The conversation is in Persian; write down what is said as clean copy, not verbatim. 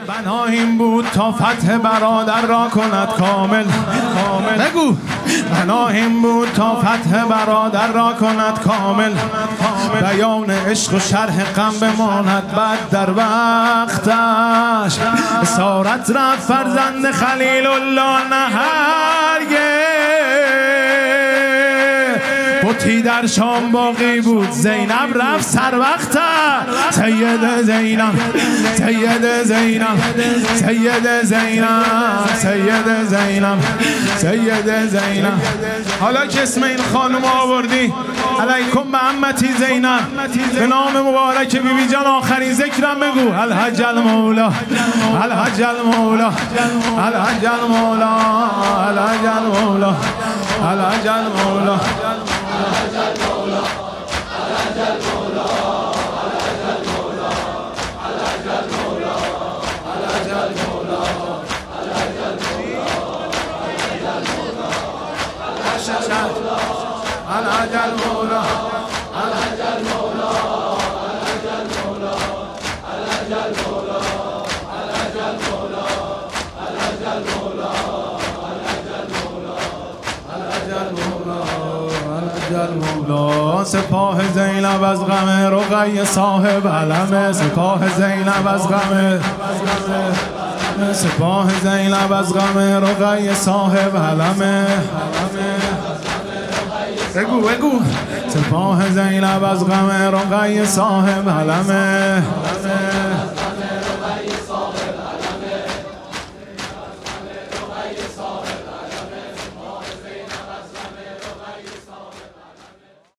بنا این بود تا فتح برادر را کند کامل. بگو بنا این بود تا فتح برادر را کند کامل. بیان عشق و شرح غم بماند بعد در وقتش. اسارت رفت فرزند خلیل الله نه هرگز. بتی در شام باقی بود زینب رفت سر وقت. سید زینب سید زینب سید زینب سید زینب سید زینب. حالا که اسم این خانم آوردی علیکم به عمتی زینب به نام مبارک بیبی جان آخرین ذکرم بگو. الحج المولا الحج المولا الحج المولا الحج المولا الحج المولا سپاه زینب از غم رقیه صاحب علمه. سپاه زینب از غم سپاه زینب از غم رقیه صاحب علمه. بگو بگو سپاه زینب از غم رقیه صاحب علمه.